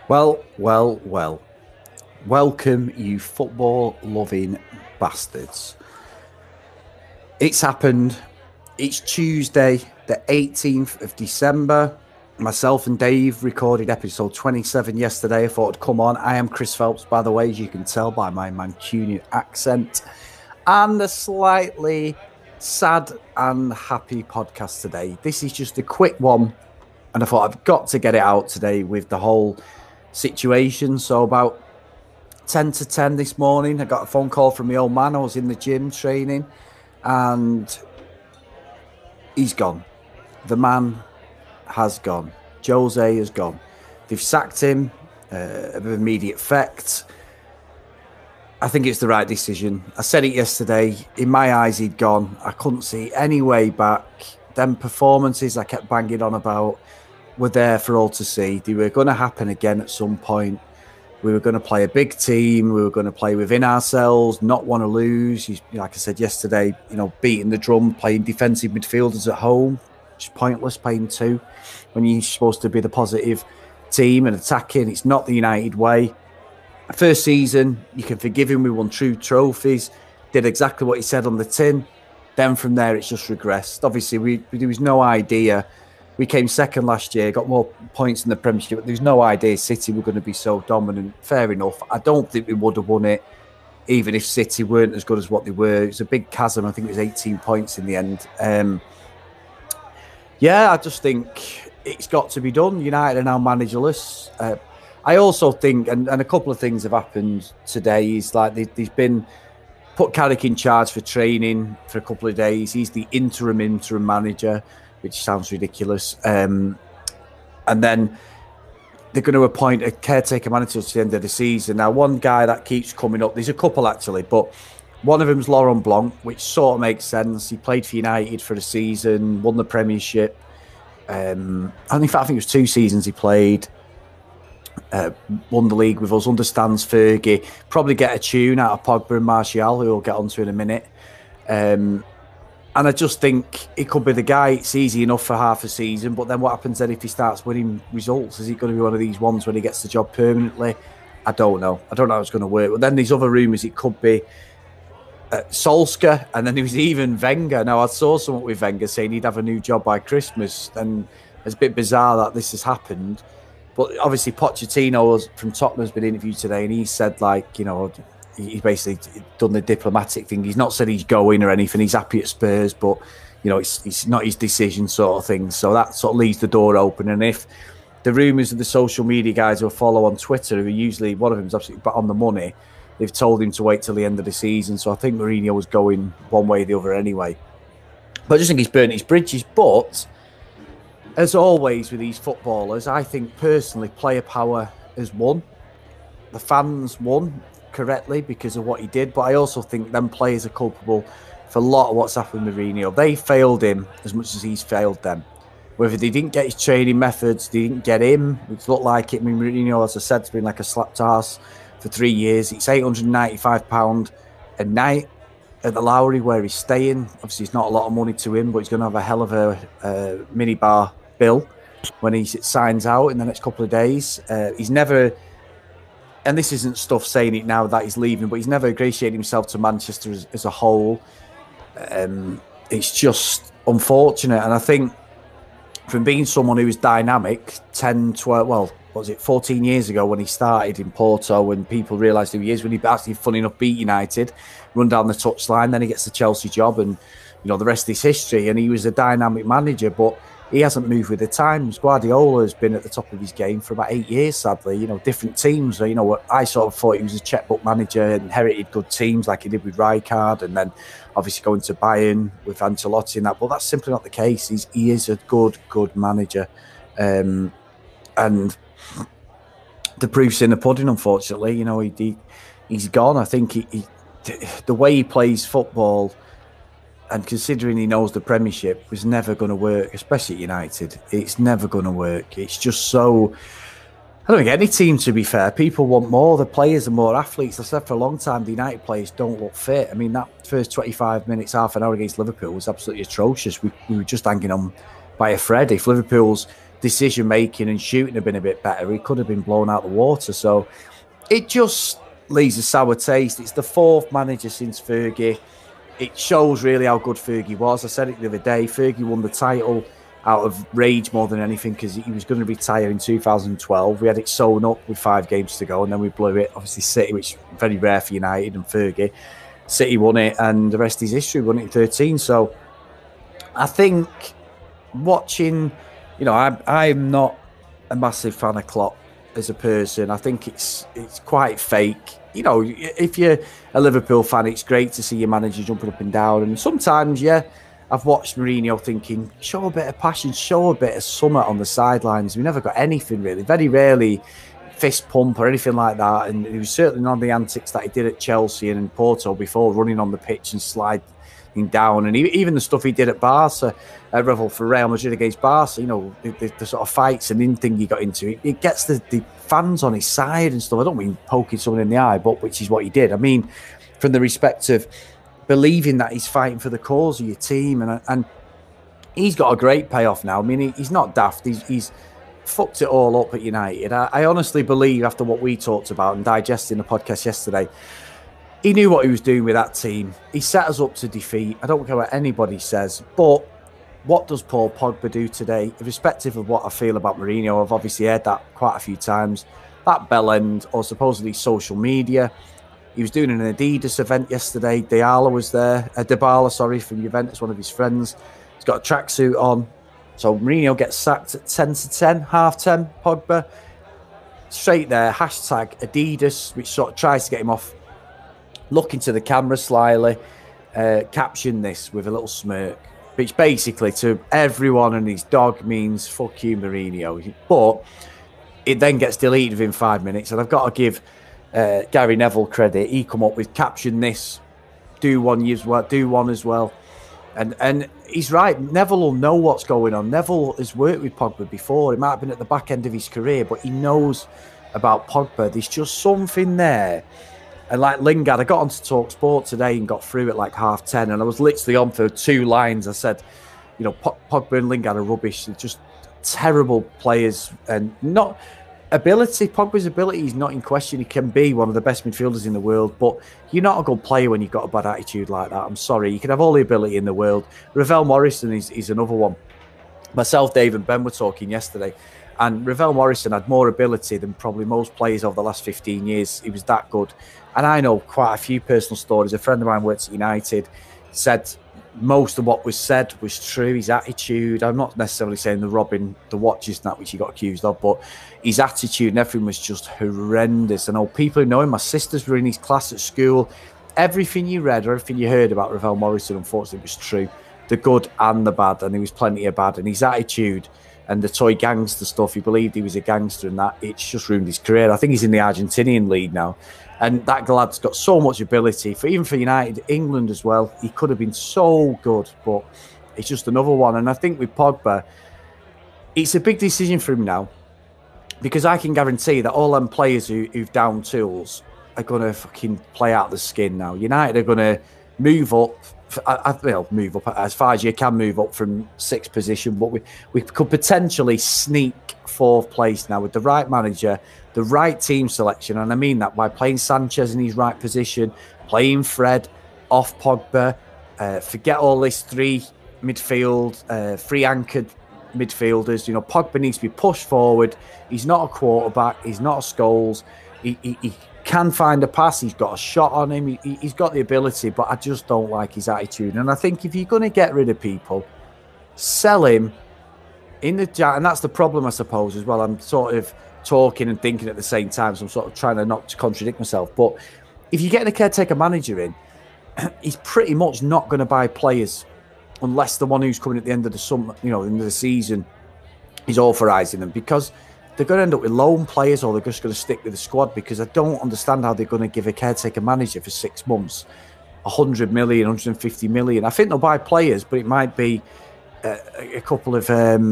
Well. Welcome, you football-loving bastards. It's happened. It's Tuesday, the 18th of December. Myself and Dave recorded episode 27 yesterday. I thought I'd come on. I am Chris Phelps, by the way, as you can tell by my Mancunian accent. And a slightly sad and happy podcast today. This is just a quick one. And I thought I've got to get it out today with the whole situation. So about 10 to 10 this morning, I got a phone call from my old man. I was in the gym training and he's gone. The man has gone. Jose has gone. They've sacked him of immediate effect. I think it's the right decision. I said it yesterday. In my eyes, he'd gone. I couldn't see any way back. Them performances I kept banging on about were there for all to see. They were going to happen again at some point. We were going to play a big team. We were going to play within ourselves, not want to lose. Like I said yesterday, beating the drum, playing defensive midfielders at home. It's pointless playing two when you're supposed to be the positive team and attacking. It's not the United way. First season, you can forgive him. We won 2 trophies, did exactly what he said on the tin. Then from there, it's just regressed. Obviously, there was no idea. We came second last year, got more points in the Premiership, but there's no idea City were going to be so dominant. Fair enough. I don't think we would have won it, even if City weren't as good as what they were. It was a big chasm. I think it was 18 points in the end. I just think it's got to be done. United are now managerless. I also think, and a couple of things have happened today, is like there's been put Carrick in charge for training for a couple of days. He's the interim manager, which sounds ridiculous. And then they're going to appoint a caretaker manager to the end of the season. Now, one guy that keeps coming up, there's a couple actually, but one of them's Laurent Blanc, which sort of makes sense. He played for United for a season, won the Premiership. And in fact, I think it was 2 seasons he played. Won the league with us, understands Fergie. Probably get a tune out of Pogba and Martial, who we'll get onto in a minute. And I just think it could be the guy. It's easy enough for half a season, but then what happens then if he starts winning results? Is he going to be one of these ones when he gets the job permanently? I don't know. I don't know how it's going to work. But then there's other rumours it could be Solskjaer, and then there was even Wenger. Now, I saw someone with Wenger saying he'd have a new job by Christmas, and it's a bit bizarre that this has happened. But obviously, Pochettino from Tottenham has been interviewed today, and he said, he's basically done the diplomatic thing. He's not said he's going or anything. He's happy at Spurs, but it's not his decision, sort of thing. So that sort of leaves the door open. And if the rumours of the social media guys who follow on Twitter, who usually one of them is absolutely on the money, they've told him to wait till the end of the season. So I think Mourinho was going one way or the other anyway. But I just think he's burnt his bridges. But as always with these footballers, I think personally player power has won. The fans won correctly because of what he did, but I also think them players are culpable for a lot of what's happened with Mourinho. They failed him as much as he's failed them. Whether they didn't get his training methods, they didn't get him, it looked like it. I mean, Mourinho, as I said, has been like a slapped arse for 3 years. It's £895 a night at the Lowry where he's staying. Obviously, it's not a lot of money to him, but he's going to have a hell of a minibar bill when he signs out in the next couple of days. He's never, and this isn't stuff saying it now that he's leaving, but he's never ingratiated himself to Manchester as a whole. It's just unfortunate. And I think from being someone who was dynamic 14 years ago when he started in Porto, when people realised who he is, when he actually, funny enough, beat United, run down the touchline, then he gets the Chelsea job, and the rest is history. And he was a dynamic manager, but he hasn't moved with the times. Guardiola has been at the top of his game for about 8 years, sadly. Different teams. I sort of thought he was a checkbook manager, inherited good teams like he did with Rijkaard, and then obviously going to Bayern with Ancelotti and that. But that's simply not the case. He is a good manager. And the proof's in the pudding, unfortunately. He's gone. I think the way he plays football, and considering he knows the Premiership, was never going to work, especially at United. It's never going to work. It's just so... I don't think any team, to be fair, people want more. The players are more athletes. I've said for a long time, the United players don't look fit. I mean, that first 25 minutes, half an hour against Liverpool was absolutely atrocious. We were just hanging on by a thread. If Liverpool's decision making and shooting had been a bit better, he could have been blown out the water. So it just leaves a sour taste. It's the fourth manager since Fergie. It shows really how good Fergie was. I said it the other day. Fergie won the title out of rage more than anything because he was going to retire in 2012. We had it sewn up with 5 games to go, and then we blew it. Obviously, City, which is very rare for United and Fergie. City won it, and the rest is history. We won it in 13. So I think watching, I'm not a massive fan of Klopp as a person. I think it's quite fake. If you're a Liverpool fan, it's great to see your manager jumping up and down. And sometimes, I've watched Mourinho thinking, show a bit of passion, show a bit of summer on the sidelines. We never got anything really. Very rarely fist pump or anything like that. And he was certainly none of the antics that he did at Chelsea and in Porto before, running on the pitch and sliding down. And even the stuff he did at Barca, for Real Madrid against Barca, the sort of fights and thing he got into, it gets the fans on his side and stuff. I don't mean poking someone in the eye, but which is what he did. I mean, from the respect of believing that he's fighting for the cause of your team, and he's got a great payoff now. I mean, he's not daft. He's fucked it all up at United. I honestly believe, after what we talked about and digesting the podcast yesterday, he knew what he was doing with that team. He set us up to defeat. I don't care what anybody says, but what does Paul Pogba do today? Irrespective of what I feel about Mourinho, I've obviously heard that quite a few times. That bell end, or supposedly social media. He was doing an Adidas event yesterday. Dybala was there. From Juventus, one of his friends. He's got a tracksuit on. So Mourinho gets sacked at 10 to 10, half 10, Pogba. Straight there, hashtag Adidas, which sort of tries to get him off. Looking to the camera slyly, caption this with a little smirk, which basically to everyone and his dog means "fuck you, Mourinho." But it then gets deleted within 5 minutes, and I've got to give Gary Neville credit. He come up with caption this, do one as well, and he's right. Neville will know what's going on. Neville has worked with Pogba before. It might have been at the back end of his career, but he knows about Pogba. There's just something there. And like Lingard, I got onto Talk Sport today and got through at like 10:30, and I was literally on for 2 lines. I said, Pogba and Lingard are rubbish. They're just terrible players, and not ability. Pogba's ability is not in question. He can be one of the best midfielders in the world, but you're not a good player when you've got a bad attitude like that. I'm sorry. You can have all the ability in the world. Ravel Morrison is another one. Myself, Dave, and Ben were talking yesterday. And Ravel Morrison had more ability than probably most players over the last 15 years. He was that good. And I know quite a few personal stories. A friend of mine works at United, said most of what was said was true. His attitude, I'm not necessarily saying the robbing the watches and that, which he got accused of, but his attitude and everything was just horrendous. I know people who know him, my sisters were in his class at school. Everything you read or everything you heard about Ravel Morrison, unfortunately, was true. The good and the bad, and there was plenty of bad. And his attitude and the toy gangster stuff, he believed he was a gangster, and that it's just ruined his career. I think he's in the Argentinian league now, and that lad's got so much ability even for United, England as well. He could have been so good, but it's just another one. And I think with Pogba, it's a big decision for him now, because I can guarantee that all them players who've down tools are going to fucking play out the skin now. United are going to move up. Move up as far as you can move up from 6th position, but we could potentially sneak 4th place now with the right manager, the right team selection, and I mean that by playing Sanchez in his right position, playing Fred off Pogba, forget all this 3 midfield, 3 anchored midfielders. Pogba needs to be pushed forward. He's not a quarterback. He's not a Scholes. He can find a pass. He's got a shot on him. He's got the ability, but I just don't like his attitude. And I think if you're going to get rid of people, sell him in the and that's the problem, I suppose, as well. I'm sort of talking and thinking at the same time, so I'm sort of trying to not to contradict myself. But if you're getting a caretaker manager in, he's pretty much not going to buy players unless the one who's coming at the end of the summer, end of the season, is authorising them, because they're going to end up with loan players, or they're just going to stick with the squad, because I don't understand how they're going to give a caretaker manager for 6 months 100 million, 150 million. I think they'll buy players, but it might be a couple of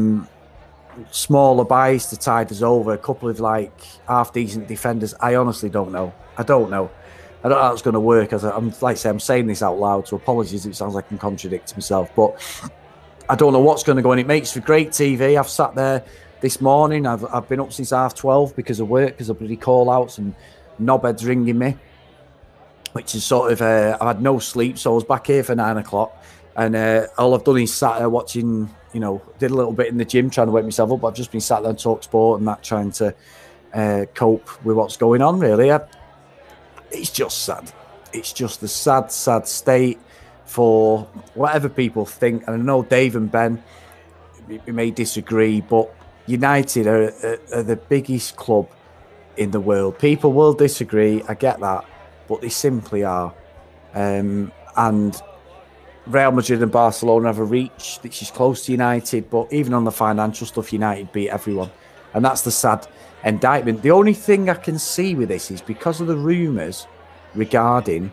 smaller buys to tide us over, a couple of half-decent defenders. I honestly don't know. I don't know how it's going to work. As I'm saying this out loud, so apologies if it sounds like I'm contradicting myself, but I don't know what's going to go on. It makes for great TV. I've sat there this morning. I've been up since 12:30 because of work, because of bloody call-outs and knobheads ringing me, which is sort of, I've had no sleep, so I was back here for 9 o'clock, and all I've done is sat there watching, did a little bit in the gym trying to wake myself up, but I've just been sat there on Talk Sport and that, trying to cope with what's going on, really. It's just sad. It's just a sad, sad state for whatever people think. And I know Dave and Ben, we may disagree, but United are the biggest club in the world. People will disagree, I get that, but they simply are. And Real Madrid and Barcelona have a reach which is close to United, but even on the financial stuff, United beat everyone. And that's the sad indictment. The only thing I can see with this is because of the rumours regarding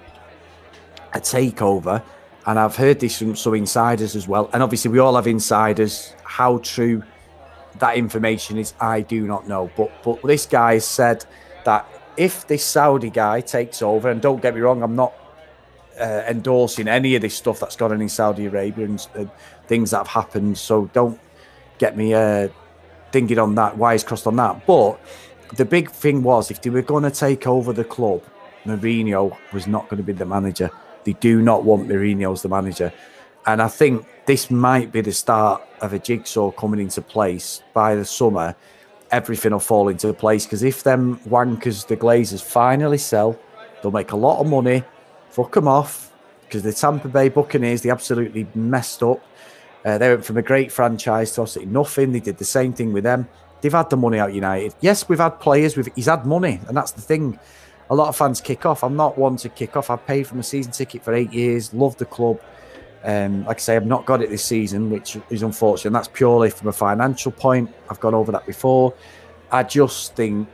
a takeover, and I've heard this from some insiders as well, and obviously we all have insiders. How true that information is, I do not know, but this guy said that if this Saudi guy takes over, and don't get me wrong, I'm not endorsing any of this stuff that's gone on in Saudi Arabia and things that have happened, so don't get me thinking on that, wires crossed on that. But the big thing was, if they were going to take over the club, Mourinho was not going to be the manager. They do not want Mourinho as the manager. And I think this might be the start of a jigsaw coming into place. By the summer, everything will fall into place, because if them wankers, the Glazers, finally sell, they'll make a lot of money, fuck them off, because the Tampa Bay Buccaneers, they absolutely messed up. They went from a great franchise to absolutely nothing. They did the same thing with them. They've had the money out United. Yes, we've had players. He's had money, and that's the thing. A lot of fans kick off. I'm not one to kick off. I've paid for my season ticket for 8 years. Love the club. Like I say, I've not got it this season, which is unfortunate. And that's purely from a financial point. I've gone over that before. I just think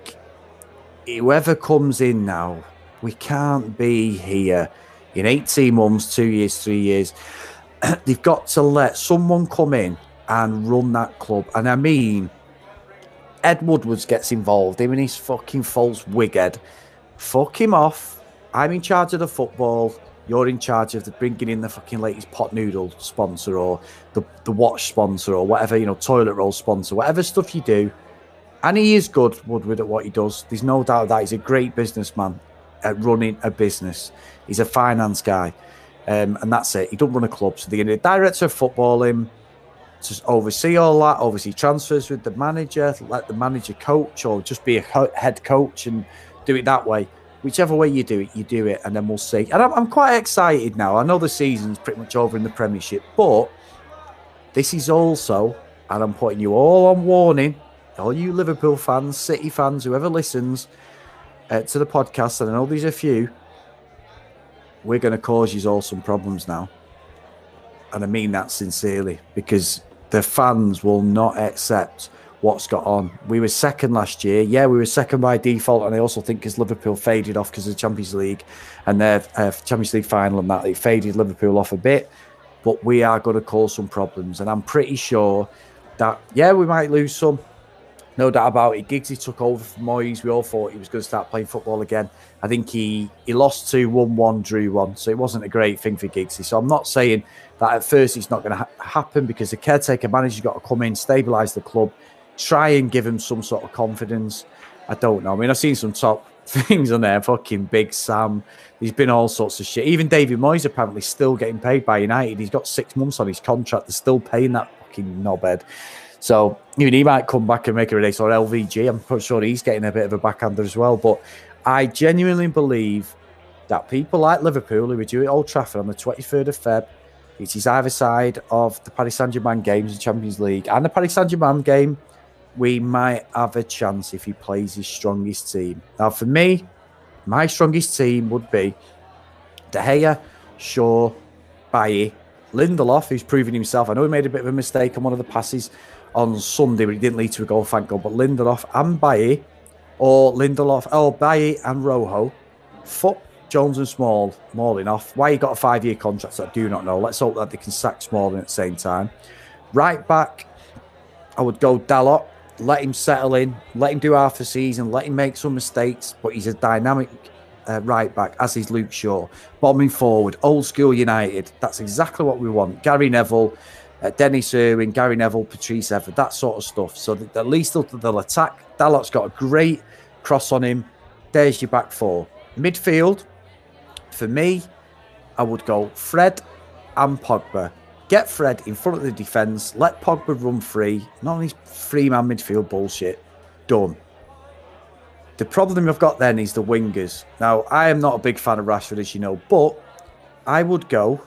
whoever comes in now, we can't be here in 18 months, 2 years, 3 years. They've got to let someone come in and run that club. And I mean, Ed Woodwards gets involved, him and his fucking false wig head. Fuck him off. I'm in charge of the football. You're in charge of bringing in the fucking latest pot noodle sponsor, or the watch sponsor, or whatever, toilet roll sponsor, whatever stuff you do. And he is good, Woodward, at what he does. There's no doubt that he's a great businessman at running a business. He's a finance guy. And that's it. He doesn't run a club. So they're going to director of football him to oversee all that, oversee transfers with the manager, let the manager coach, or just be a head coach and do it that way. Whichever way you do it, and then we'll see. And I'm quite excited now. I know the season's pretty much over in the Premiership, but this is also, and I'm putting you all on warning, all you Liverpool fans, City fans, whoever listens to the podcast, and I know there's a few, we're going to cause you all some problems now. And I mean that sincerely, because the fans will not accept what's got on. We were second last year. Yeah, we were second by default, and I also think because Liverpool faded off because of the Champions League and their Champions League final and that, it faded Liverpool off a bit. But we are going to cause some problems, and I'm pretty sure that, yeah, we might lose some. No doubt about it. Giggsy took over from Moyes. We all thought he was going to start playing football again. I think he lost 2, 1-1, drew 1. So it wasn't a great thing for Giggsy. So I'm not saying that at first it's not going to happen, because the caretaker manager's got to come in, stabilise the club, try and give him some sort of confidence. I don't know. I mean, I've seen some top things on there. Fucking Big Sam. There's been all sorts of shit. Even David Moyes apparently still getting paid by United. He's got 6 months on his contract. They're still paying that fucking knobhead. So even he might come back and make a race, or LVG. I'm pretty sure he's getting a bit of a backhander as well. But I genuinely believe that people like Liverpool, who are due at Old Trafford on the 23rd of Feb, which is either side of the Paris Saint-Germain games in Champions League and the Paris Saint-Germain game, we might have a chance if he plays his strongest team. Now, for me, my strongest team would be De Gea, Shaw, Bailly, Lindelof, who's proven himself. I know he made a bit of a mistake on one of the passes on Sunday, but it didn't lead to a goal, thank God. But Lindelof and Bailly, or Bailly and Rojo, fuck Jones and Smalling off. Why he got a 5-year contract, I do not know. Let's hope that they can sack Smalling at the same time. Right back, I would go Dalot. Let him settle in, let him do half the season, let him make some mistakes, but he's a dynamic right back, as is Luke Shaw. Bombing forward, old school United. That's exactly what we want. Gary Neville, Dennis Irwin, Gary Neville, Patrice Evra, that sort of stuff. So that at least they'll attack. Dalot's got a great cross on him. There's your back four. Midfield, for me, I would go Fred and Pogba. Get Fred in front of the defence. Let Pogba run free. Not only three-man midfield bullshit. Done. The problem I've got then is the wingers. Now, I am not a big fan of Rashford, as you know, but I would go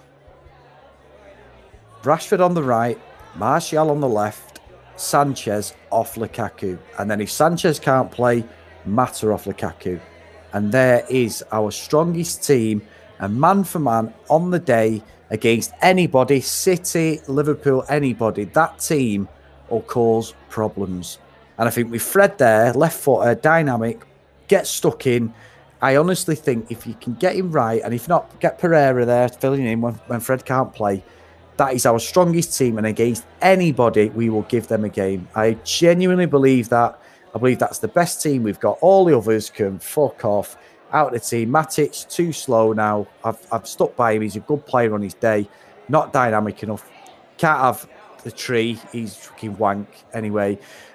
Rashford on the right, Martial on the left, Sanchez off Lukaku. And then if Sanchez can't play, Mata off Lukaku. And there is our strongest team, and man for man on the day against anybody, City, Liverpool, anybody. That team will cause problems. And I think with Fred there, left footer, dynamic, get stuck in. I honestly think if you can get him right, and if not, get Pereira there filling in when Fred can't play, that is our strongest team. And against anybody, we will give them a game. I genuinely believe that. I believe that's the best team we've got. All the others can fuck off out of the team. Matic, too slow now. I've stuck by him. He's a good player on his day. Not dynamic enough. Can't have the tree. He's fucking wank. Anyway,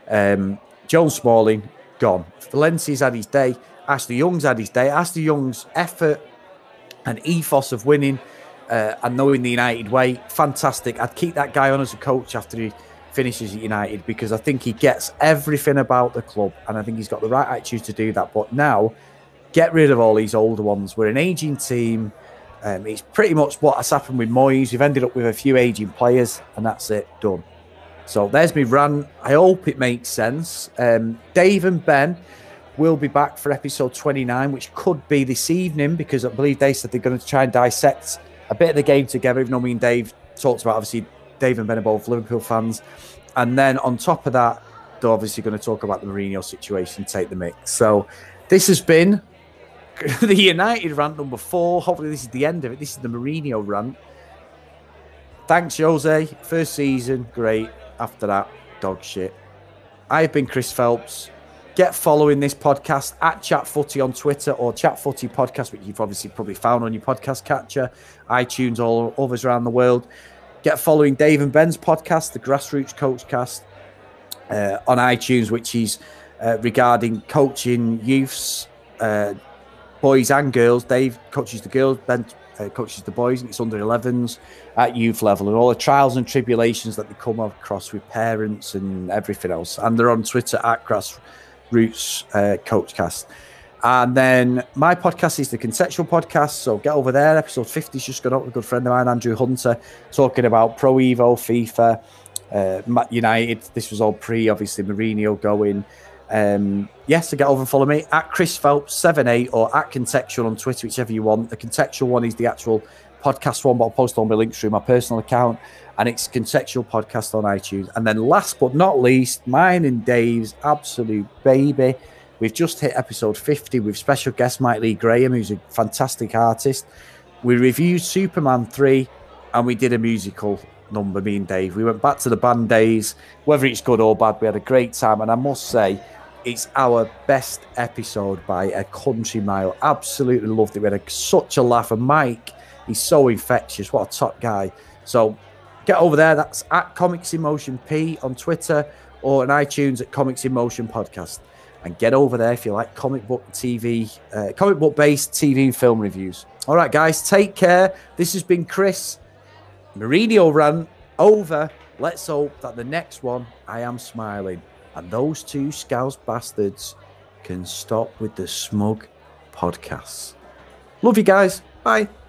Joel Smalling, gone. Valencia's had his day. Ashley Young's had his day. Ashley Young's effort and ethos of winning and knowing the United way, fantastic. I'd keep that guy on as a coach after he finishes at United, because I think he gets everything about the club, and I think he's got the right attitude to do that. But now, get rid of all these older ones. We're an aging team. It's pretty much what has happened with Moyes. We've ended up with a few aging players, and that's it, done. So there's me rant. I hope it makes sense. Dave and Ben will be back for episode 29, which could be this evening, because I believe they said they're going to try and dissect a bit of the game together, even though me and Dave talked about, obviously, Dave and Ben are both Liverpool fans. And then on top of that, they're obviously going to talk about the Mourinho situation, take the mix. So this has been the United rant number 4. Hopefully this is the end of it. This is the Mourinho rant. Thanks, Jose. First season, great. After that, dog shit. I've been Chris Phelps. Get following this podcast at Chat Footy on Twitter, or Chat Footy Podcast, which you've obviously probably found on your podcast catcher, iTunes, all others around the world. Get following Dave and Ben's podcast, the Grassroots Coach Cast, on iTunes, which is regarding coaching youths, boys and girls. Dave coaches the girls, Ben coaches the boys, and it's under 11s at youth level, and all the trials and tribulations that they come across with parents and everything else. And they're on Twitter at Grassroots Coachcast. And then my podcast is the Contextual Podcast, so get over there. Episode 50's just gone up with a good friend of mine, Andrew Hunter, talking about Pro Evo, FIFA, United. This was all pre, obviously, Mourinho going. Yes, so get over and follow me at Chris Phelps 78 or at Contextual on Twitter, whichever you want. The Contextual one is the actual podcast one, but I'll post all my links through my personal account, and it's Contextual Podcast on iTunes. And then last but not least, mine and Dave's absolute baby. We've just hit episode 50 with special guest Mike Lee Graham, who's a fantastic artist. We reviewed Superman 3, and we did a musical number, me and Dave. We went back to the band days. Whether it's good or bad, we had a great time, and I must say, it's our best episode by a country mile. Absolutely loved it. We had such a laugh, and Mike, he's so infectious. What a top guy. So get over there. That's at Comics in Motion P on Twitter, or on iTunes at Comics in Motion Podcast. And get over there if you like comic book TV, comic book based TV and film reviews. All right, guys, take care. This has been Chris. Mourinho rant over. Let's hope that the next one, I am smiling, and those two Scouse bastards can stop with the smug podcasts. Love you guys. Bye.